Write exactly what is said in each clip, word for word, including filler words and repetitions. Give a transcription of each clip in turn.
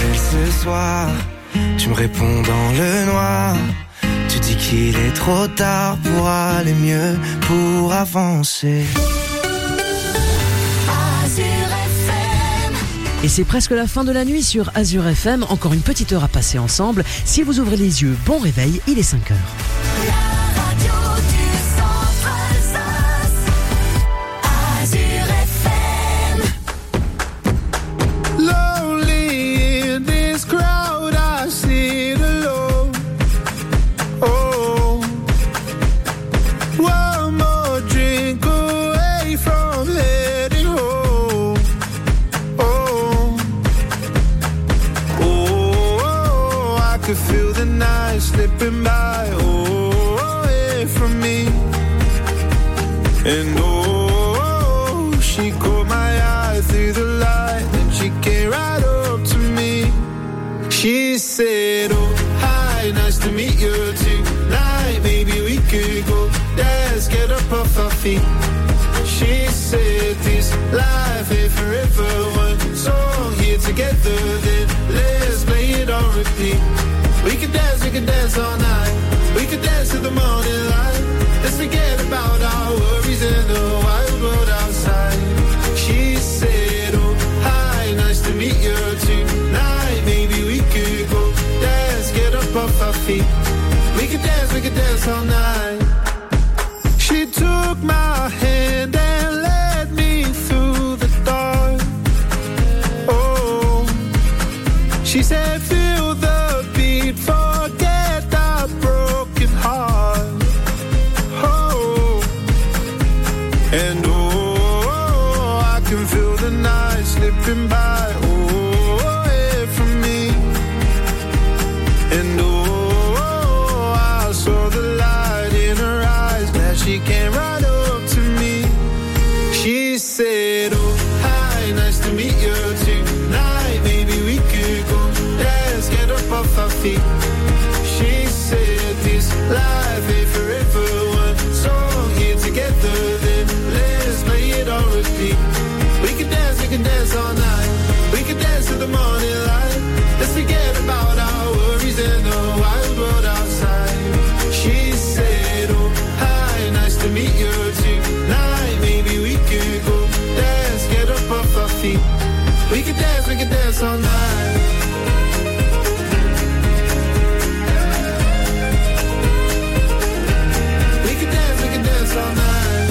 t'appelle ce soir, tu me réponds dans le noir. Tu dis qu'il est trop tard pour aller mieux, pour avancer. Et c'est presque la fin de la nuit sur Azure F M. Encore une petite heure à passer ensemble. Si vous ouvrez les yeux, bon réveil, il est cinq heures. La radio du Centre-Alsace, Azure F M. Lonely in this crowd, I sit alone. Oh, one more drink away from heading home. Oh, oh, I could feel the night slipping by. Oh, away from me. And oh, she caught my eye through the light, and she came right up to me. She said, oh, hi, nice to meet you tonight. Maybe we could go dance, get up off our feet. She said, this life ain't forever. One song here together, then let's play it on repeat. We could dance, we could dance all night. We could dance to the morning light. Let's forget about our worries in the wild world outside. She said, oh, hi, nice to meet you tonight. Maybe we could go dance, get up off our feet. We could dance, we could dance all night. She took my hand and led me through the dark. Oh, she said, feel the beat, forget our broken heart. Oh, and oh, I can feel the night slipping by. Oh, away from me. And oh, I saw the light in her eyes. Glad she came right up to me. She said, oh, hi, nice to meet you tonight. Maybe we could go dance, get up off our feet. She said, this life ain't forever. One song here together, then let's play it on repeat. We can dance, we can dance all night. We can dance to the morning light. Let's forget about our worries in the wild world outside. She said, oh, hi, nice to meet you tonight. Maybe we could go dance, get up off our feet. We can dance, we can dance all night. We can dance, we can dance all night.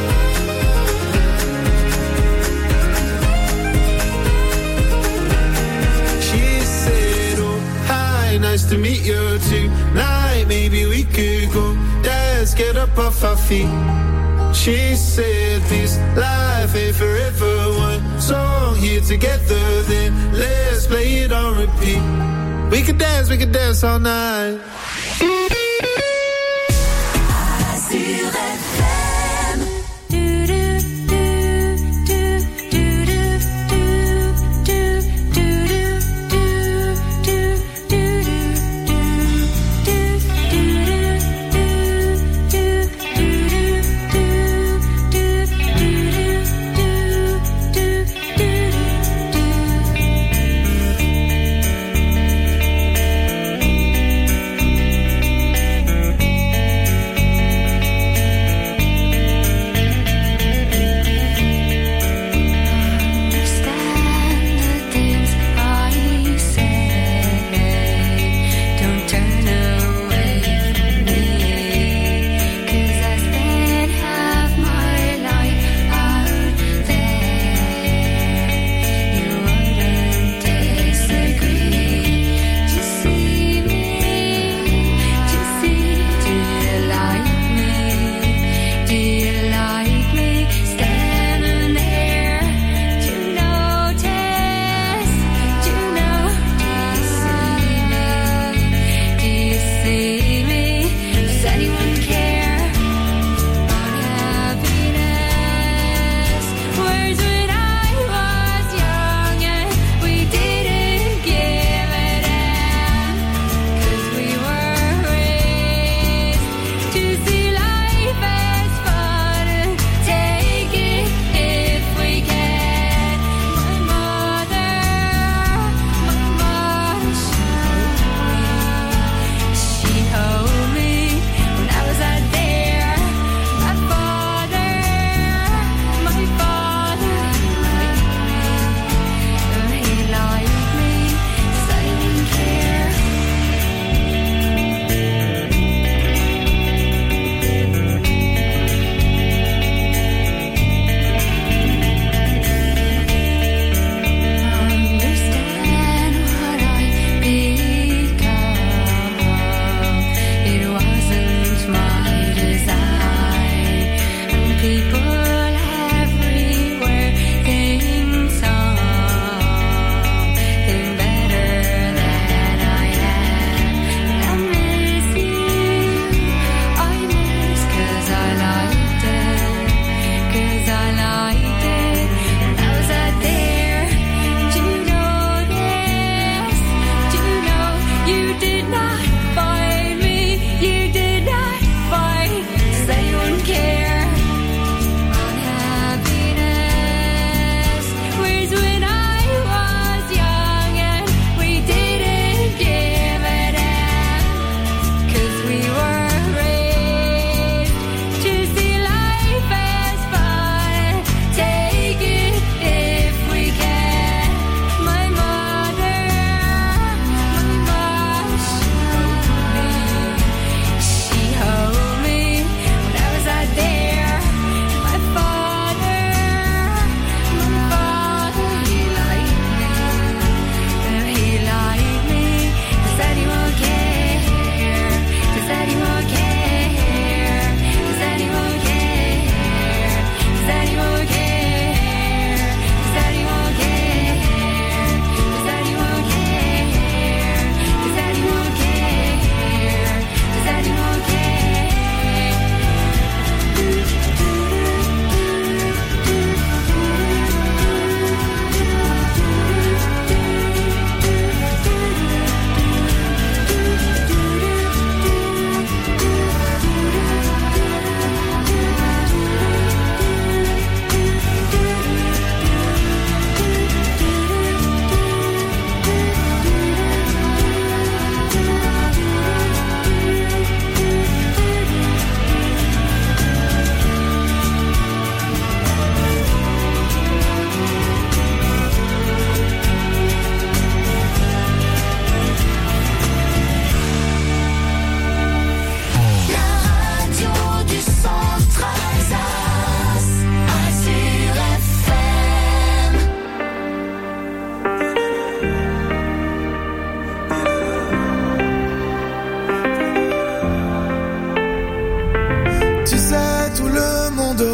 She said, oh, hi, nice to meet you tonight. Maybe we could go dance, get up off our feet. She said, this life ain't forever. One song here together, then let's play it on repeat. We could dance, we could dance all night. Azure F M. Do do do do do do do do do do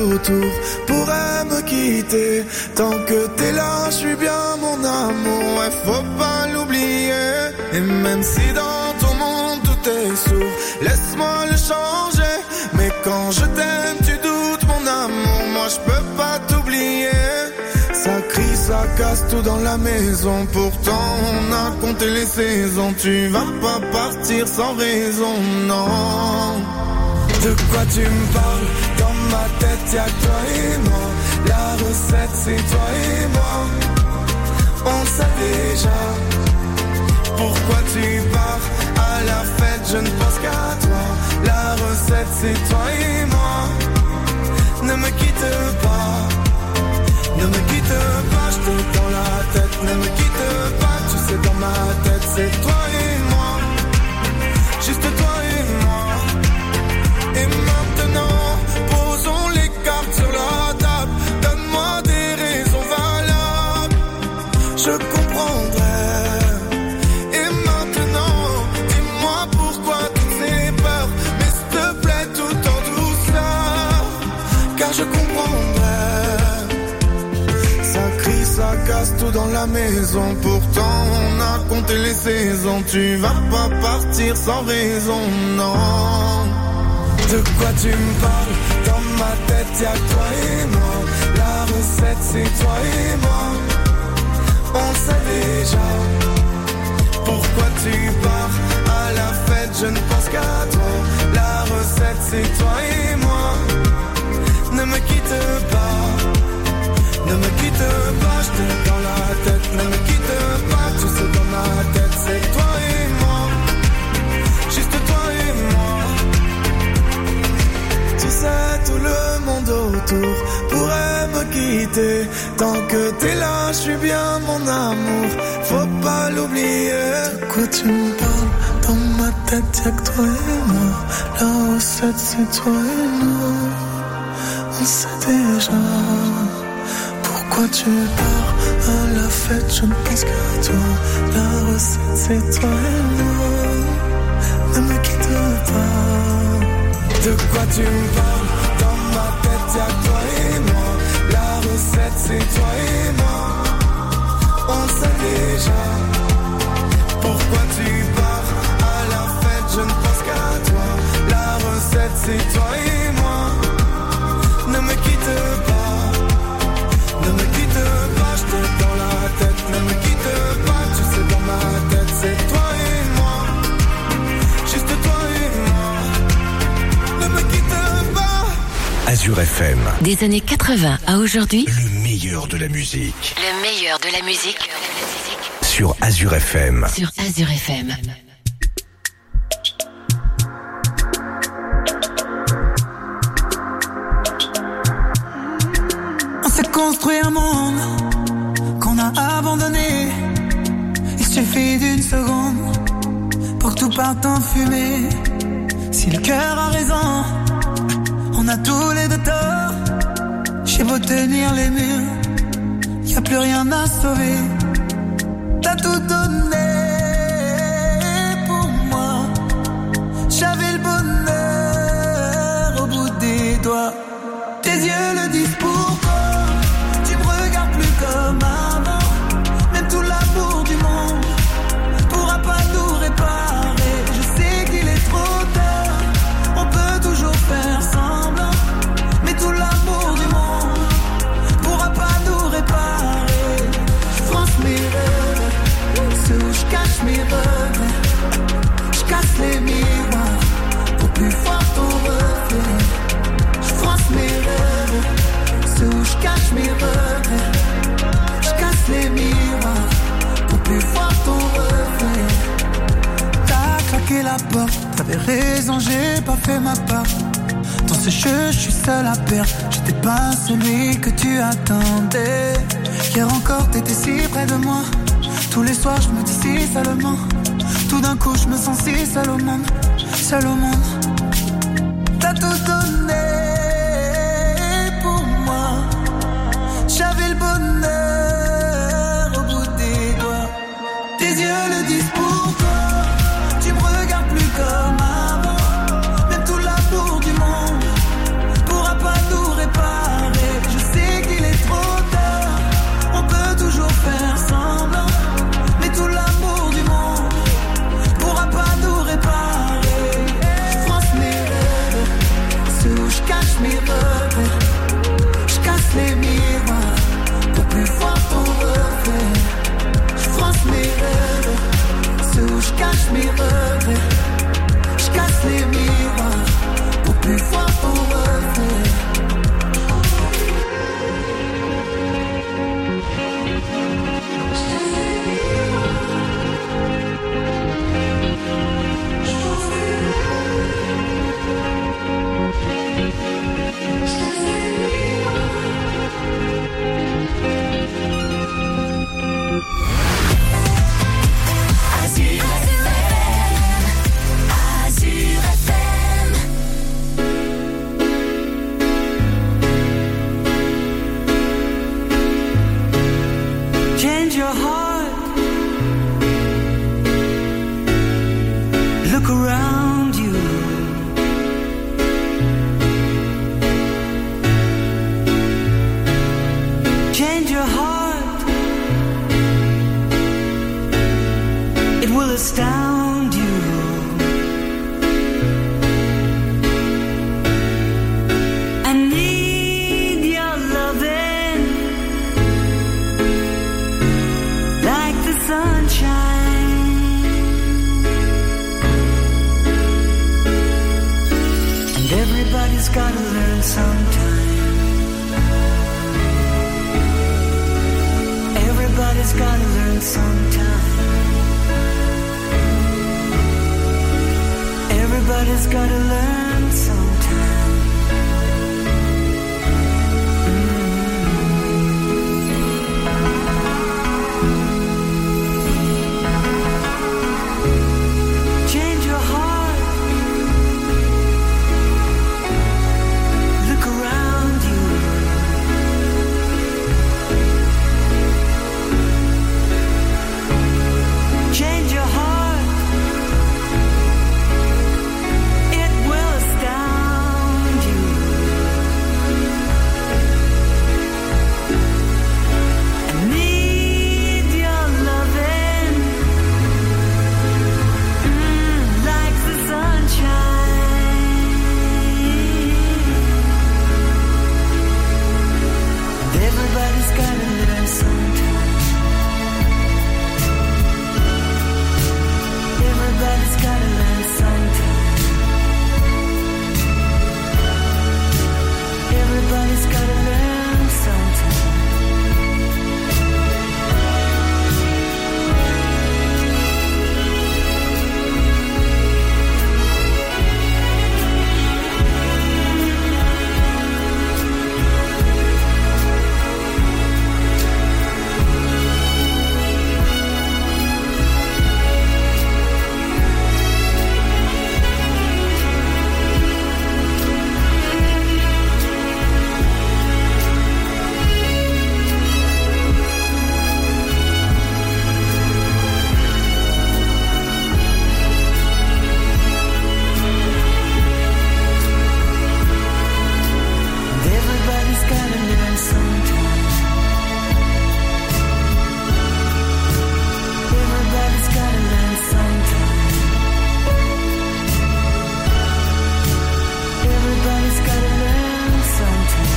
autour pourrait me quitter. Tant que t'es là, je suis bien mon amour, ouais, faut pas l'oublier. Et même si dans ton monde tout est sourd, laisse-moi le changer. Mais quand je t'aime, tu doutes mon amour, moi je peux pas t'oublier. Ça crie, ça casse tout dans la maison, pourtant on a compté les saisons. Tu vas pas partir sans raison, non. De quoi tu me parles? Dans ma tête y'a que toi et moi. La recette c'est toi et moi. On sait déjà. Pourquoi tu pars à la fête? Je ne pense qu'à toi. La recette c'est toi et moi. Ne me quitte pas. Ne me quitte pas, je t'ai dans la tête. Ne me quitte pas, tu sais dans ma tête c'est toi et moi. Juste toi et moi. Et maintenant, posons les cartes sur la table. Donne-moi des raisons valables, je comprendrai. Et maintenant, dis-moi pourquoi toutes ces peurs. Mais s'il te plaît, tout en douceur, car je comprendrai. Ça crie, ça casse tout dans la maison. Pourtant, on a compté les saisons. Tu vas pas partir sans raison, non. De quoi tu me parles? Dans ma tête y'a que toi et moi. La recette c'est toi et moi. On sait déjà. Pourquoi tu pars à la fête? Je ne pense qu'à toi. La recette c'est toi et moi. Ne me quitte pas. Ne me quitte pas, je t'ai dans la tête. Ne me quitte pas, tu sais dans ma tête c'est toi et moi. Juste toi et moi. Tu sais, tout le monde autour pourrait me quitter. Tant que t'es là, je suis bien mon amour, faut pas l'oublier. De quoi tu me parles? Dans ma tête y'a que toi et moi. La recette c'est toi et moi. On sait déjà. Pourquoi tu pars à la fête? Je ne pense qu'à toi. La recette c'est toi et moi. Ne me quitte pas. De quoi tu me parles? Dans ma tête y'a que toi et moi. La recette c'est toi et moi. On sait déjà. Pourquoi tu pars à la fête? Je ne pense qu'à toi. La recette c'est toi et moi. Ne me quitte pas. Ne me quitte pas, je t'ai dans la tête. Ne me quitte pas, tu sais dans ma tête c'est toi et moi. Juste toi et moi. Ne me quitte pas. Azur F M. Des années quatre-vingts à aujourd'hui, Le meilleur de la musique. le meilleur de la musique Sur Azur F M. sur Azur F M. On s'est construit un monde qu'on a abandonné. Il suffit d'une seconde pour que tout parte en fumée. Si le cœur a raison, on a tous les deux tort. J'ai beau tenir les murs, y a plus rien à sauver. T'as tout donné pour moi. J'avais le bonheur au bout des doigts. Tes yeux le disent pourquoi. Tu me regardes plus comme avant. Même tout l'amour du monde pourra pas nous réparer. Je sais qu'il est trop tard. On peut toujours faire semblant. Mais tout l'amour du monde pourra pas nous réparer. Je France mes rêves, ceux où je cache mes regrets. Je casse les miroirs pour plus fort ton reflet. Je France mes rêves, ceux où je cache mes regrets. Je casse les miroirs pour plus fort ton reflet. T'as claqué la porte, t'avais raison, j'ai pas fait ma part. Dans ce jeu, je suis seul à perdre. J'étais pas celui que tu attendais. Hier encore, t'étais si près de moi. Tous les soirs, je me dis si seulement. Tout d'un coup, je me sens si seul au monde. Seul au monde. T'as tout donné pour moi. J'avais le bonheur au bout des doigts. Tes yeux le disent pourquoi. Tu me regardes plus comme avant. Même tout l'amour du monde pourra pas nous réparer. will astound you. I need your loving like the sunshine. And everybody's gotta learn sometime. Everybody's gotta learn sometime. Everybody's gotta learn sometime. Mm-hmm. Change your heart. Look around you. Change your heart. It will astound you. I need your loving, mm, like the sunshine. Everybody's gotta learn sometime. Everybody's gotta learn sometime. Everybody's gotta learn sometime. Everybody's gotta learn sometime. Everybody's gotta learn sometime. Everybody's gotta learn sometime.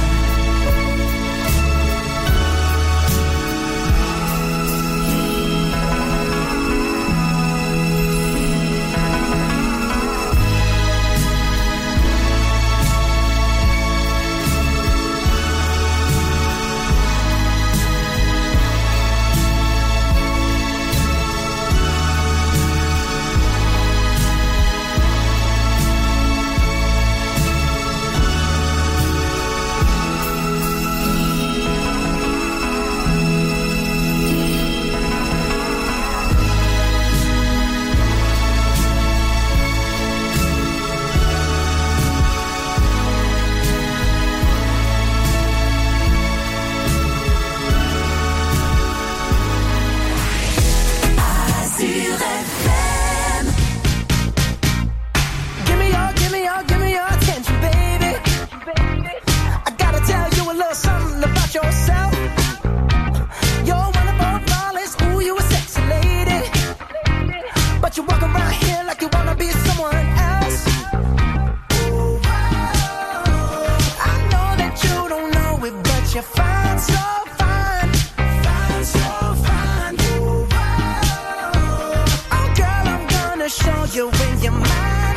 Give me your, give me your, give me your attention, baby. I gotta tell you a little something about yourself. You're wonderful, flawless, ooh, you a sexy lady. But you walk around here like you wanna be someone else. Ooh, I know that you don't know it, but you're fine, so fine. Fine, so fine. Ooh, oh, girl, I'm gonna show you when you're mine.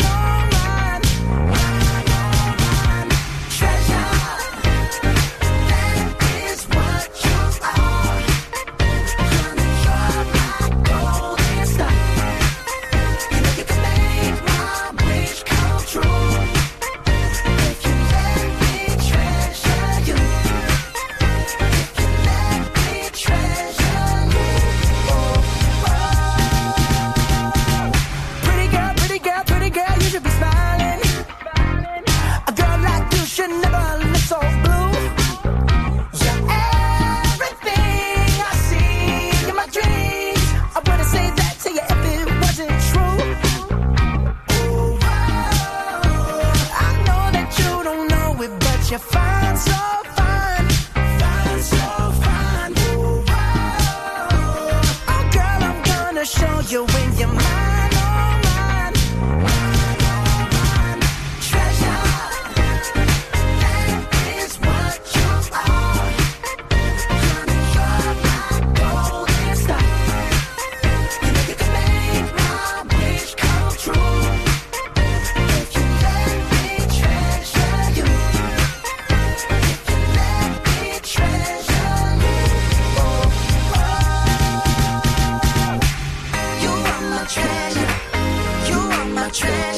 You're fine, so fine, fine, so fine. Ooh, oh, girl, I'm gonna show you when you're mine.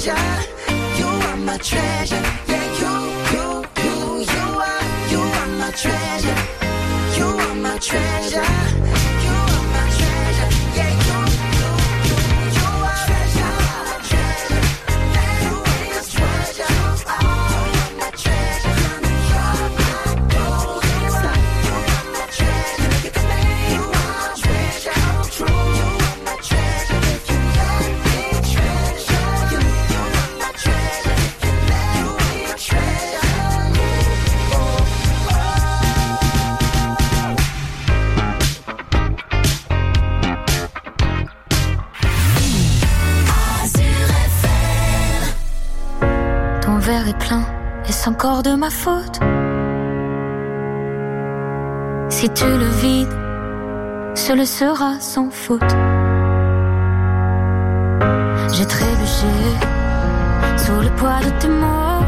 treasure. You are my treasure. Yeah, you, you, you, you are, you are my treasure. You are my treasure. You are my treasure. Yeah, you, you, you, you are treasure. You are my treasure. You are my treasure. You are my gold. You are my treasure. You are my treasure. True. You are my treasure. If you let me treasure you, you are my treasure. If you let me treasure you, oh, Ton verre est plein, est-ce encore de ma faute? Si tu le vides, ce le sera sans faute. J'ai trébuché sous le poids de tes mots,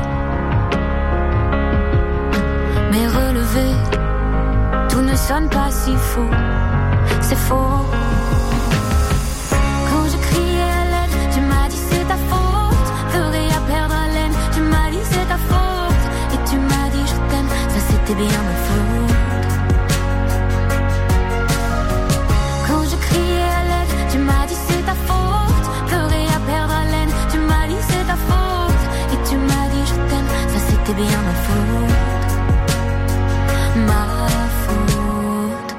mais relevé, tout ne sonne pas si faux. C'est faux. Quand je criais à l'aide, tu m'as dit c'est ta faute. Ferais à perdre haleine, tu m'as dit c'est ta faute. Et tu m'as dit je t'aime, ça c'était bien ma faute. Quand je criais à l'aide, tu m'as dit c'est ta faute. Ferais à perdre haleine, tu m'as dit c'est ta faute. Et tu m'as dit je t'aime, ça c'était bien ma faute. Ma faute.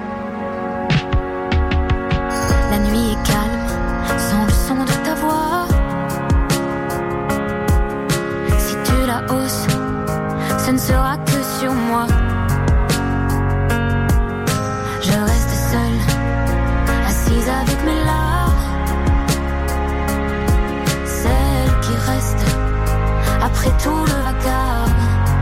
La nuit est calme, sans le son de ta voix. Si tu la hausses, ce ne sera que sur moi. Je reste seule, assise avec mes larmes. Celle qui reste après tout le vacarme.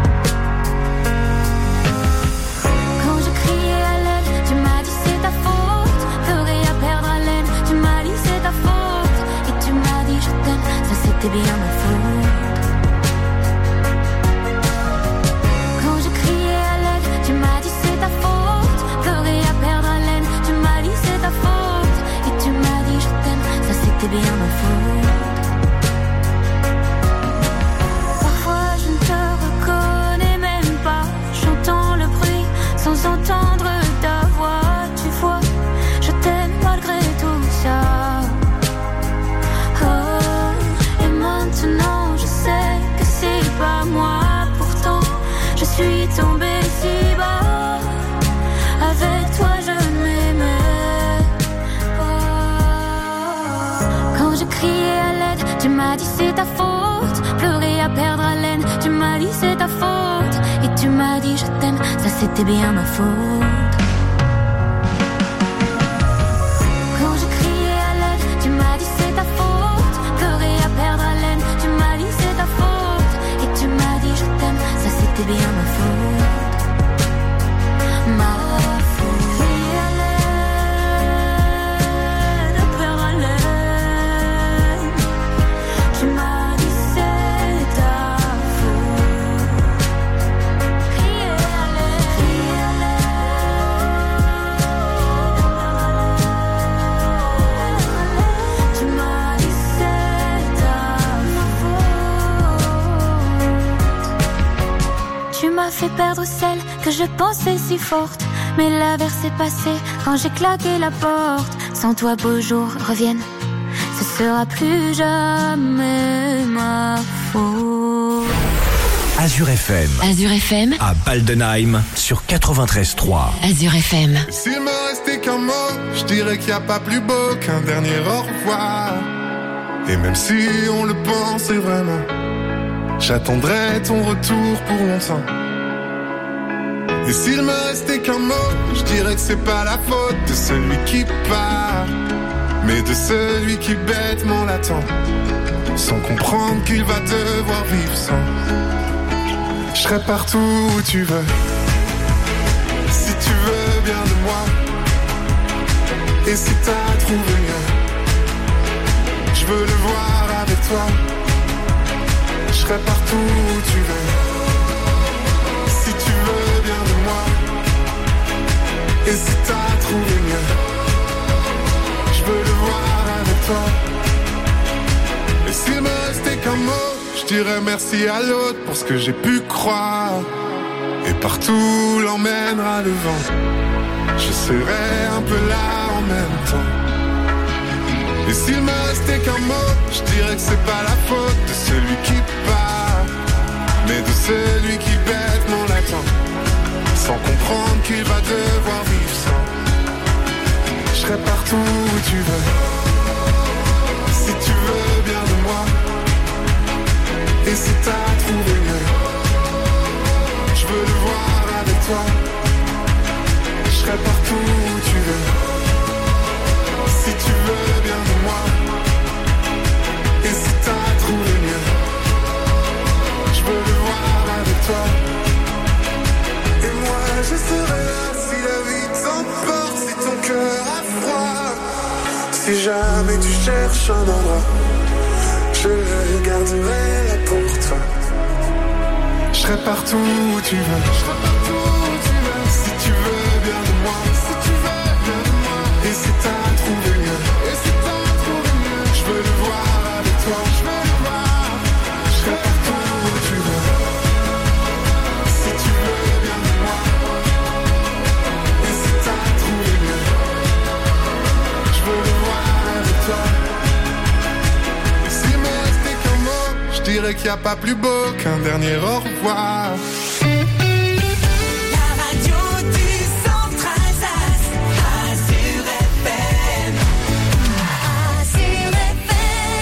Quand je criais à l'aide, tu m'as dit c'est ta faute. Ferais à perdre haleine, tu m'as dit c'est ta faute. Et tu m'as dit je t'aime, ça c'était bien ma faute. Quand je criais à l'aide, tu m'as dit c'est ta faute. Ferais à perdre haleine, tu m'as dit c'est ta faute. Et tu m'as dit je t'aime, ça c'était bien ma faute. Parfois je ne te reconnais même pas. J'entends le bruit sans entendre ta voix. Tu vois, je t'aime malgré tout ça. Oh, et maintenant je sais que c'est pas moi. Pourtant je suis tombée si bas. Avec toi je m'aimais pas. Quand je criais à l'aide, tu m'as dit c'est ta faute. Pleurer à perdre haleine, tu m'as dit c'est ta faute. Et tu m'as dit je t'aime, ça c'était bien ma faute. Quand je criais à l'aide, tu m'as dit c'est ta faute. Pleurer à perdre haleine, tu m'as dit c'est ta faute. Et tu m'as dit je t'aime, ça c'était bien ma faute. Ma faute. Crier à l'aide, à perdre haleine, tu m'as dit c'est ta faute. Crier à l'aide, crier à l'aide, tu m'as dit c'est ta faute. Tu m'as fait perdre celle que je pensais si forte. Mais l'averse est passée quand j'ai claqué la porte. Sans toi beaux jours reviennent, ce sera plus jamais ma faute. Azure F M. Azure F M. À Baldenheim sur quatre-vingt-treize trois. Azure F M. S'il me restait qu'un mot, je dirais qu'il n'y a pas plus beau qu'un dernier au revoir. Et même si on le pensait vraiment, j'attendrai ton retour pour longtemps. Et s'il me restait qu'un mot, je dirais que c'est pas la faute de celui qui part, mais de celui qui bêtement l'attend, sans comprendre qu'il va devoir vivre sans. Je serai partout où tu veux, si tu veux bien de moi. Et si t'as trouvé mieux, je veux le voir avec toi. Je serai partout où tu veux, si tu veux bien de moi. Et si t'as trouvé mieux, je veux le voir avec toi. Et S'il me restait qu'un mot, je dirais merci à l'autre pour ce que j'ai pu croire. Et partout l'emmènera le vent, je serai un peu là en même temps. Et s'il me restait qu'un mot, je dirais que c'est pas la faute de celui qui part, mais de celui qui bêtement l'attend, sans comprendre qu'il va devoir vivre sans. Je serai partout où tu veux, si tu veux bien de moi. Et si t'as trouvé mieux, je veux le voir avec toi. Je serai partout où tu veux, si tu veux bien de moi. Et si t'as trouvé mieux, je veux le voir avec toi. Et moi je serai là si la vie t'emporte, si ton cœur a froid. Si jamais tu cherches un endroit, je le garderai là pour toi. Je serai partout où tu veux, je serai partout où tu veux. Si tu veux bien de moi, si tu veux bien de moi. Et si t'as trouvé mieux, et si t'as trouvé mieux, je veux le voir avec toi, je veux le voir. Je serai partout où tu veux, si tu veux bien de moi. Et si t'as trouvé mieux, je veux le voir avec toi. Je dirais qu'il n'y a pas plus beau qu'un dernier au revoir. La radio du Centre Alsace, Azur F M. Azur F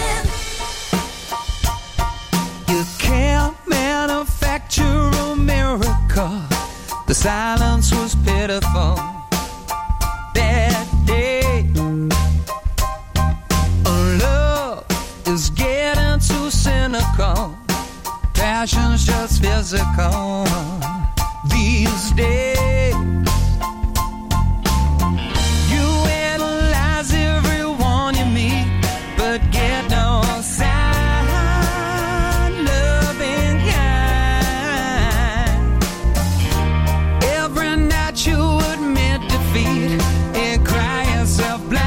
M. You can't manufacture a miracle. The silence was pitiful that day. Love is getting too cynical. Passion's just physical these days. You analyze everyone you meet, but get no sign, loving kind. Every night you admit defeat and cry yourself blind.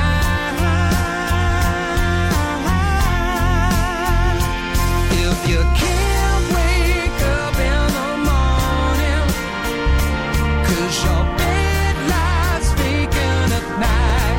If you can't wake up in the morning, 'cause your bed lies vacant at night.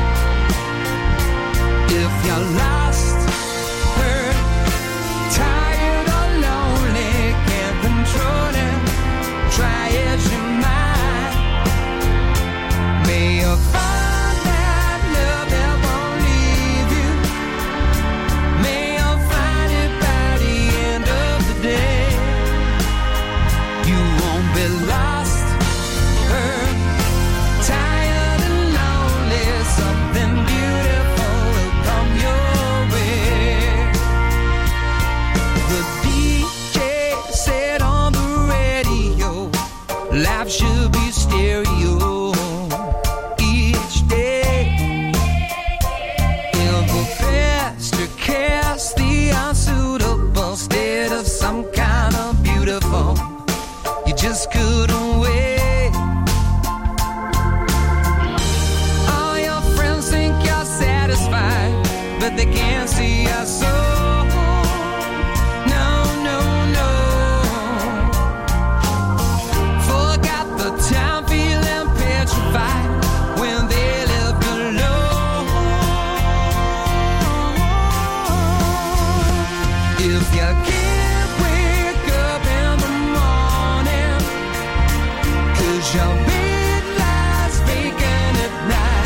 If you're lost, hurt, tired or lonely, can't control it, try as you might. May you find that love that won't leave you. May you find it by the end of the day. You won't be lost, hurt, tired and lonely. Something beautiful will come your way. The D J said on the radio, life should be stereo each day. Ever best to cast the unsuitable instead of some kind of beautiful. You just couldn't wait. All your friends think you're satisfied, but they can't see your soul. No, no, no. Forgot the time feeling petrified when they lived alone. If you can't wake up in the morning, 'cause your bed lies vacant at night.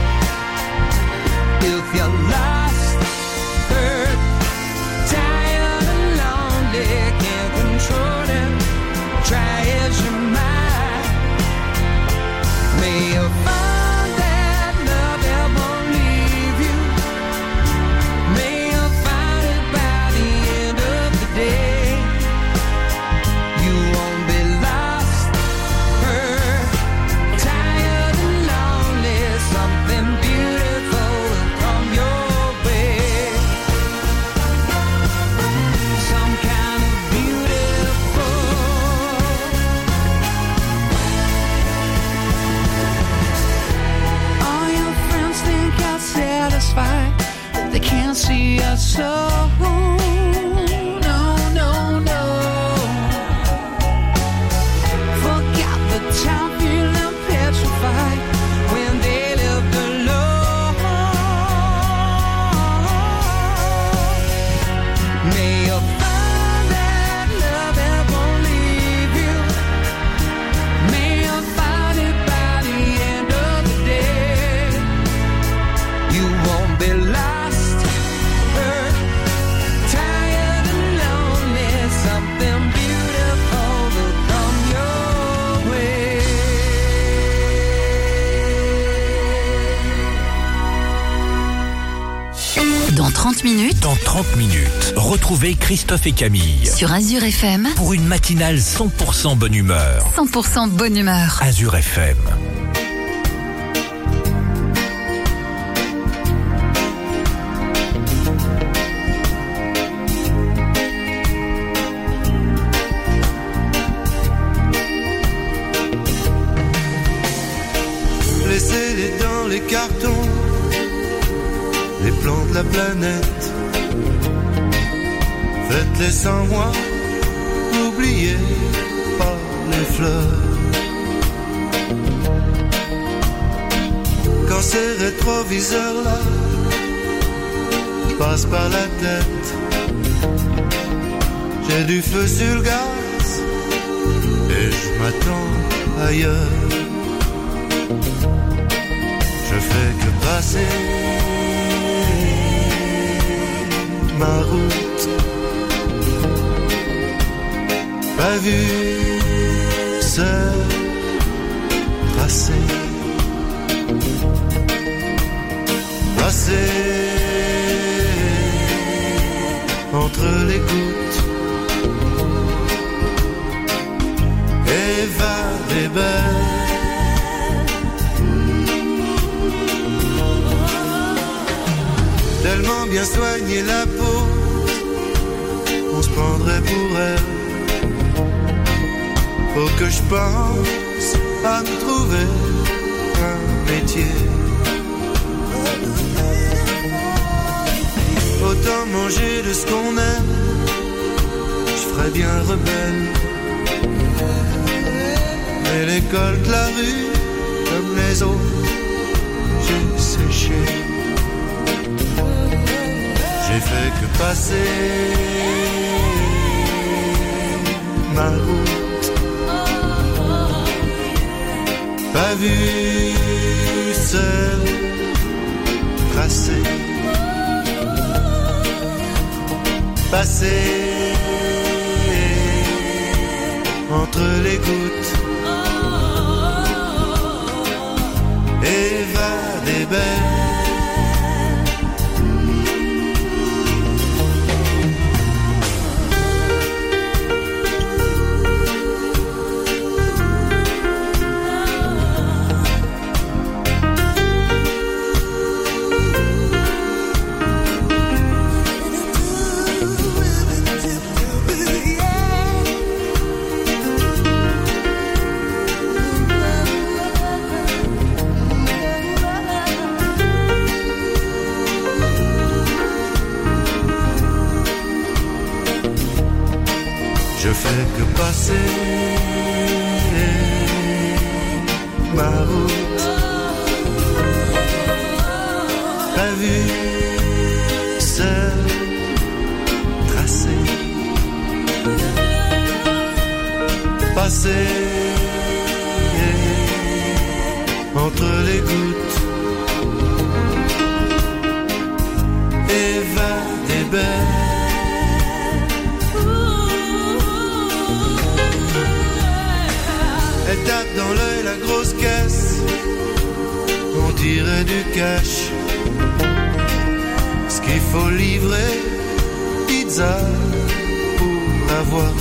If you're lost, hurt, tired and lonely, can't control it, try as you might. May you find that love that won't leave you. May you find it by the end of the day. You won't be lost, hurt, tired and lonely. Something beautiful will come your way. Some kind of beautiful. All your friends think you're satisfied, but they can't see your soul. Dans trente minutes, Dans trente minutes, retrouvez Christophe et Camille sur Azure F M, pour une matinale cent pour cent bonne humeur. cent pour cent bonne humeur. Azure F M. Laissez-les dans les cartons, les plans de la planète. Faites-les sans moi, n'oubliez pas les fleurs. Quand ces rétroviseurs-là passent par la tête, j'ai du feu sur le gaz et je m'attends ailleurs. Je fais que passer ma route, pas vu, seul, tracé, passer entre les gouttes, et va des belles. Tellement bien soigner la peau, on se prendrait pour elle. Faut que je pense à me trouver un métier. Autant manger de ce qu'on aime, je ferais bien rebelle. Mais l'école de la rue, comme les autres, j'ai séché. J'ai fait que passer ma route, pas vu, seul, tracé, passer entre les gouttes, et va des belles. Je fais que passer ma route, pas vu, seul, tracé, passer entre les gouttes, et va des belles. Elle tape dans l'œil la grosse caisse, on dirait du cash. Ce qu'il faut livrer, pizza pour avoir.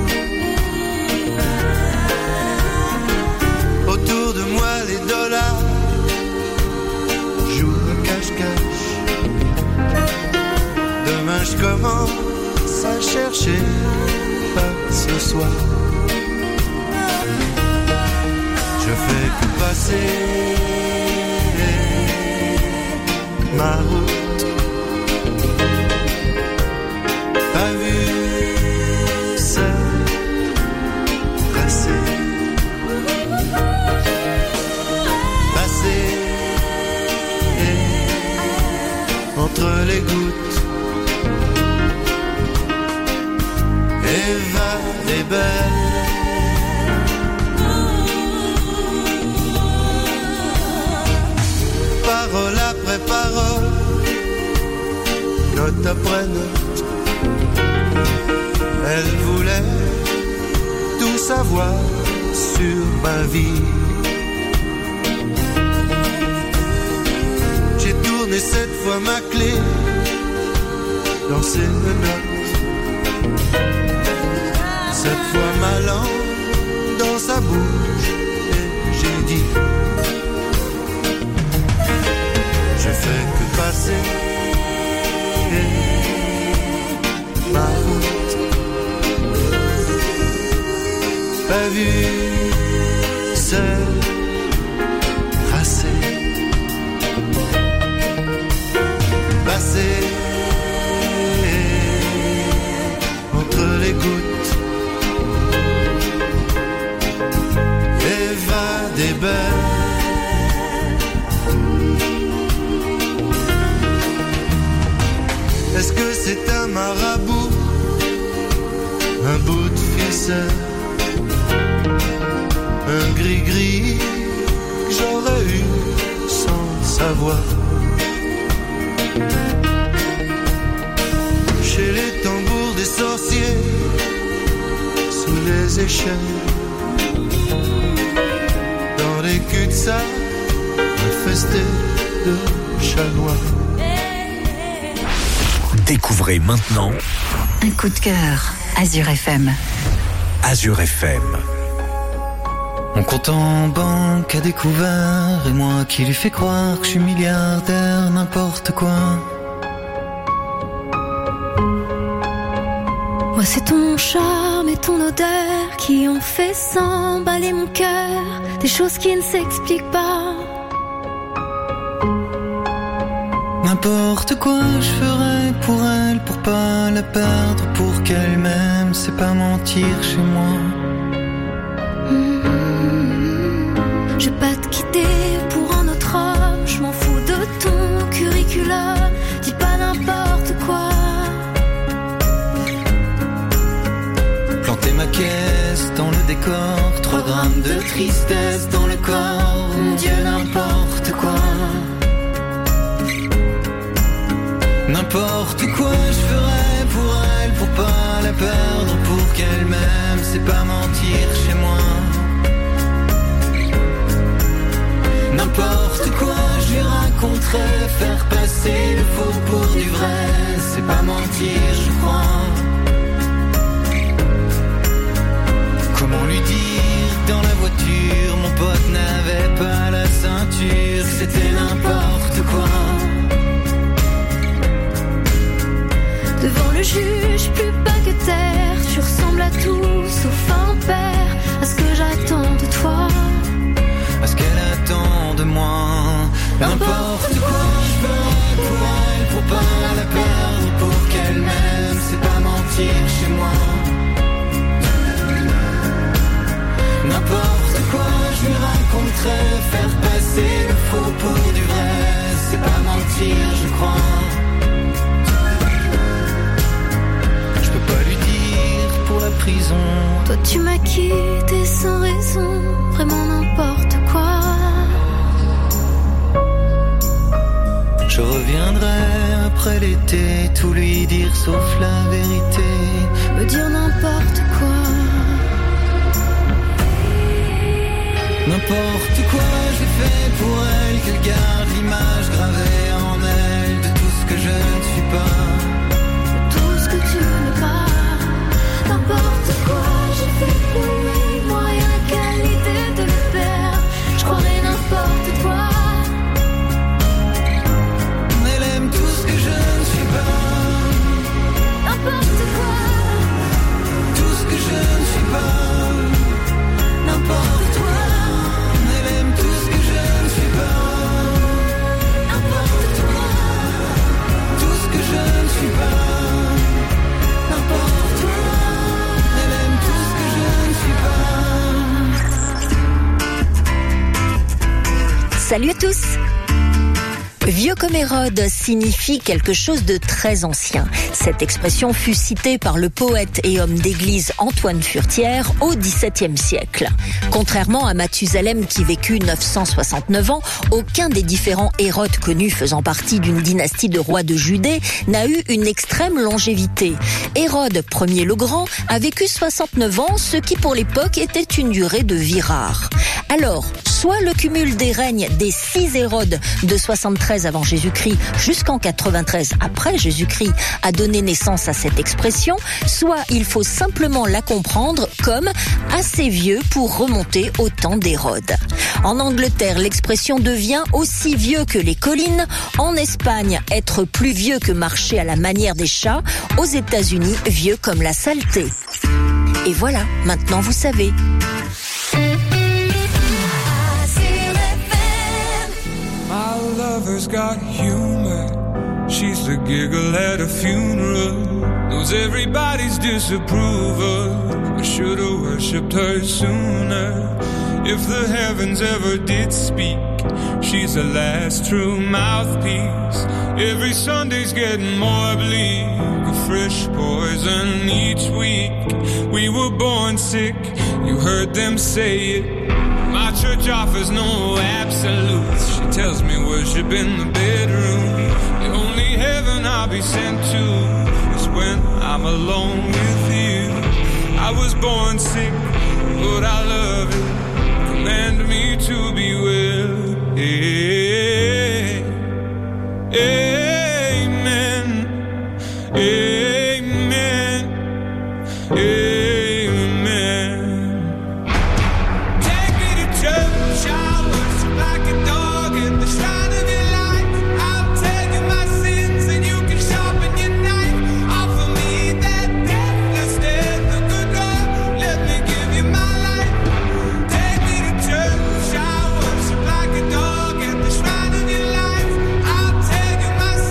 Autour de moi les dollars jouent à cache-cache. Demain je commence à chercher, pas ce soir. Je fais que passer ma route, pas vu, seul, tracé, passer entre les gouttes, et va des belles. Parole après parole, note après note, elle voulait tout savoir sur ma vie. J'ai tourné cette fois ma clé danser le note. Cette fois ma langue dans sa bouche et j'ai dit je fais que passer ma route. Pas vu, seul, tracé, passé entre les gouttes. Eva des belles. Est-ce que c'est un marabout, un bout de ficelle, un gris-gris que j'aurais eu sans savoir? Chez les tambours des sorciers, sous les échelles, dans les cul-de-sac infestés de chats noirs. Découvrez maintenant un coup de cœur, Azure F M. Azure F M. Mon compte en banque a découvert, et moi qui lui fais croire que je suis milliardaire, n'importe quoi. Moi c'est ton charme et ton odeur qui ont fait s'emballer mon cœur, des choses qui ne s'expliquent pas. N'importe quoi je ferais pour elle, pour pas la perdre, pour qu'elle m'aime, c'est pas mentir chez moi. Mmh, je vais pas te quitter pour un autre homme, je m'en fous de ton curriculum, dis pas n'importe quoi. Planter ma caisse dans le décor, trois grammes de tristesse dans le corps, mon Dieu n'importe quoi. N'importe quoi je ferais pour elle, pour pas la perdre, pour qu'elle m'aime, c'est pas mentir chez moi. N'importe quoi je lui raconterais, faire passer le faux pour du vrai, c'est pas mentir je crois. Comment lui dire dans la voiture, mon pote n'avait pas la ceinture, c'était n'importe quoi. Devant le juge, plus bas que terre, tu ressembles à tout sauf un père, à ce que j'attends de toi, à ce qu'elle attend de moi. N'importe quoi je ferais pour elle, pour pas la perdre, pour qu'elle m'aime, c'est pas mentir chez moi. N'importe quoi je lui raconterais, faire passer le faux pour du vrai, c'est pas mentir je crois. Pas lui dire pour la prison. Toi tu m'as quitté sans raison, vraiment n'importe quoi. Je reviendrai après l'été, tout lui dire sauf la vérité, me dire n'importe quoi. N'importe quoi j'ai fait pour elle, qu'elle garde l'image gravée en elle de tout ce que je ne suis pas. Que tu n'es pas, n'importe quoi j'ai fait pour lui, moi rien qu'à l'idée de le perdre, je croirais n'importe quoi. Elle aime tout ce que je ne suis pas, n'importe quoi, tout ce que je ne suis pas, n'importe quoi. Elle aime tout ce que je ne suis pas, n'importe quoi, tout ce que je ne suis pas. Elle aime tout ce que je ne suis pas. Salut à tous! Vieux comme Hérode signifie quelque chose de très ancien. Cette expression fut citée par le poète et homme d'église Antoine Furtière au dix-septième siècle. Contrairement à Mathusalem qui vécut neuf cent soixante-neuf ans, aucun des différents Hérodes connus faisant partie d'une dynastie de rois de Judée n'a eu une extrême longévité. Hérode Ier le Grand a vécu soixante-neuf ans, ce qui pour l'époque était une durée de vie rare. Alors, soit le cumul des règnes des six Hérodes de soixante-treize quatre-vingt-treize avant Jésus-Christ jusqu'en quatre-vingt-treize après Jésus-Christ a donné naissance à cette expression, soit il faut simplement la comprendre comme assez vieux pour remonter au temps d'Hérode. En Angleterre, l'expression devient aussi vieux que les collines. En Espagne, être plus vieux que marcher à la manière des chats. Aux États-Unis, vieux comme la saleté. Et voilà, maintenant vous savez. My lover's got humor. She's the giggle at a funeral. Knows everybody's disapproval. I should've worshipped her sooner. If the heavens ever did speak, she's the last true mouthpiece. Every Sunday's getting more bleak, a fresh poison each week. We were born sick, you heard them say it. My church offers no absolutes. She tells me worship in the bedroom. The only heaven I'll be sent to is when I'm alone with you. I was born sick, but I love it. Command me to be well. Hey, amen. Amen. Amen. Take me to church. I'll worship like a dog in the shine of your light. I'll tell you my sins and you can sharpen your knife. Offer me that deathless death, the good Lord. Let me give you my life. Take me to church. I'll worship like a dog at the shrine of your life. I'll tell you my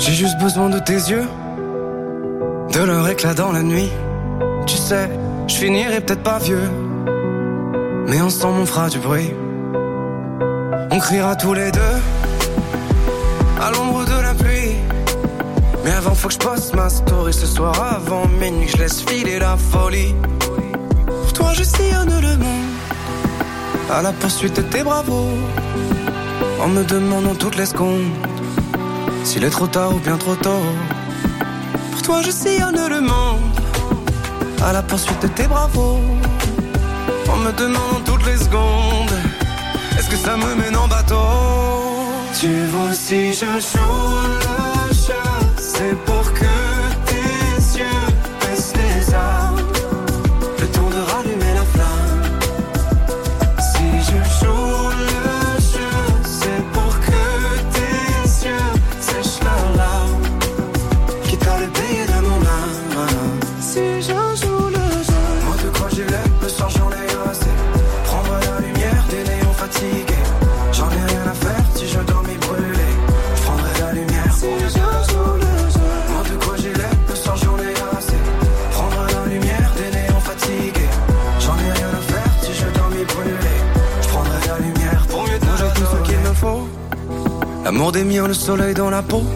J'ai juste besoin de tes yeux, de leur éclat dans la nuit. Tu sais, je finirai peut-être pas vieux, mais ensemble on fera du bruit. On criera tous les deux à l'ombre de la pluie. Mais avant faut que je poste ma story ce soir avant minuit, je laisse filer la folie. Pour toi je sillonne le monde à la poursuite de tes bravos, en me demandant toutes les secondes s'il est trop tard ou bien trop tôt. Pour toi je sillonne le monde à la poursuite de tes bravos, en me demandant toutes les secondes est-ce que ça me mène en bateau. Tu vois si je joue le jeu, c'est pour que tes yeux baissent les armes, le temps de rallumer la flamme. Si je joue le jeu, c'est pour que tes yeux sèchent leurs larmes, quitte à le payer de mon âme. Si je joue le jeu, moi de quoi j'ai l'air, le soir j'en ai assez. Prendre la lumière des néons fatigués, j'en ai rien à faire si je dormis brûlé. Je prendrai la lumière si je joue le jeu. Moi de quoi j'ai l'air, le soir j'en ai assez. Prendre la lumière des néons fatigués, j'en ai rien à faire si je dormis brûlé. Je prendrai la lumière pour mieux te j'ai tout ce qu'il me faut. L'amour des miens, le soleil dans la peau.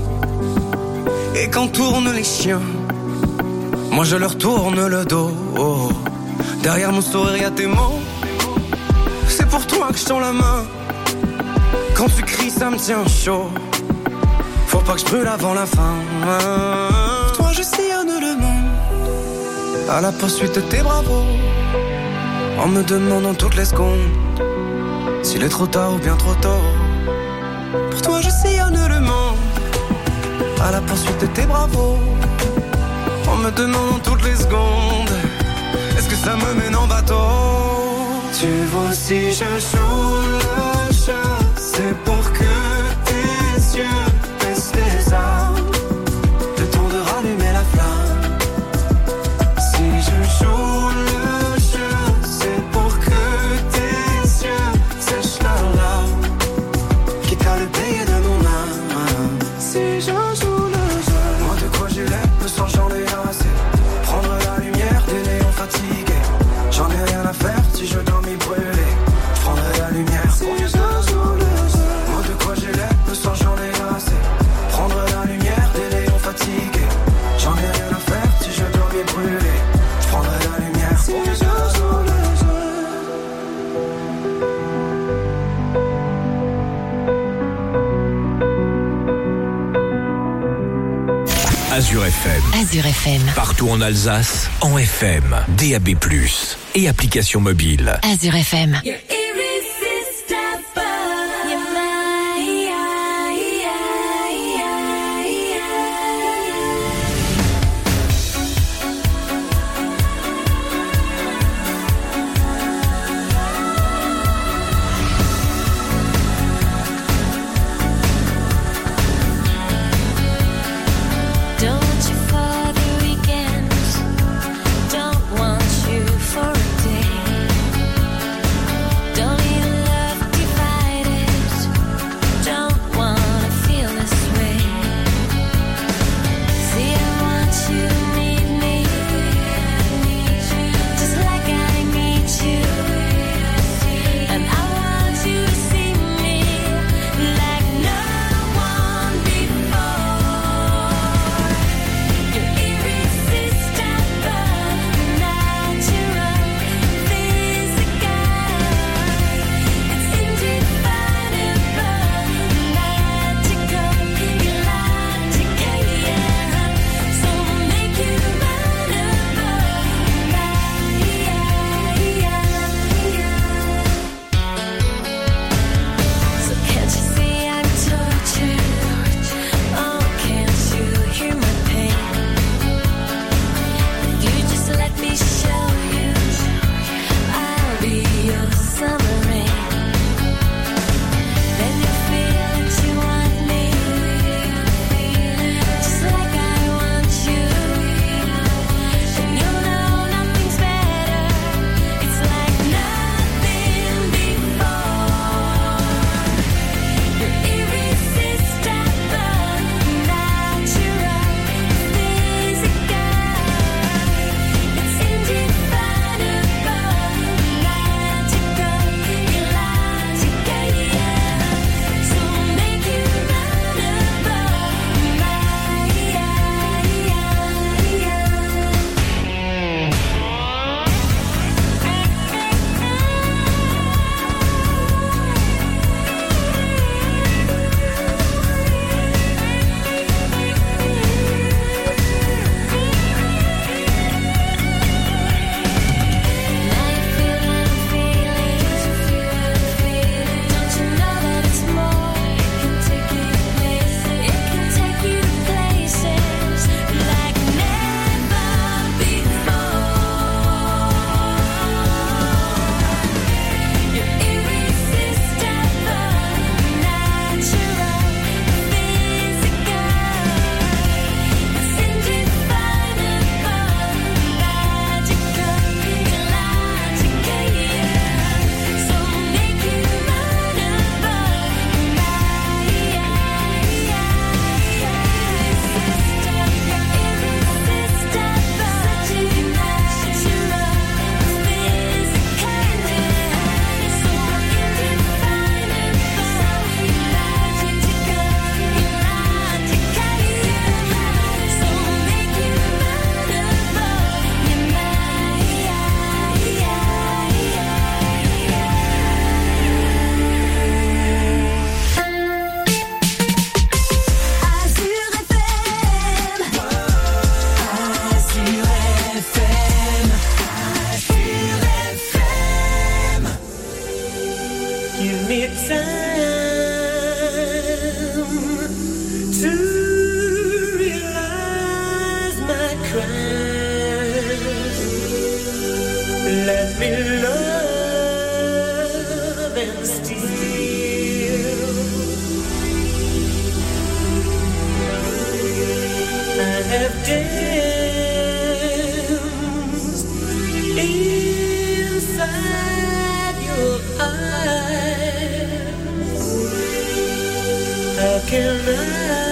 Et quand tournent les chiens, moi je leur tourne le dos. Oh. Derrière mon sourire y'a tes mots, c'est pour toi que je tends la main. Quand tu cries ça me tient chaud, faut pas que je brûle avant la fin. Pour toi je sillonne le monde à la poursuite de tes bravos, en me demandant toutes les secondes s'il est trop tard ou bien trop tôt. Pour toi je sillonne le monde à la poursuite de tes bravos, en me demandant toutes les secondes est-ce que ça me mène en bateau. Tu vois si je joue le jeu, c'est pour que tes yeux baissent les armes, le temps de rallumer la flamme. Si je joue le jeu, c'est pour que tes yeux sèchent leurs larmes, quitte à le payer de mon âme. Si je joue le jeu, moi de quoi j'ai l'air, le soir j'en ai assez. Prendre la lumière des néons fatigués, j'en ai rien à faire si je dormis brûlé. Je prendrai la lumière si je joue le jeu. Moi de quoi j'ai l'air, le soir j'en ai assez. Prendre la lumière des néons fatigués, j'en ai rien à faire si je dormis brûlé. Je prendrai la lumière si je joue le jeu. Azure F M. Azure F M. Partout en Alsace, en F M, D A B plus, et application mobile. Azure F M. Don't want you for a day. qu'elle me l'a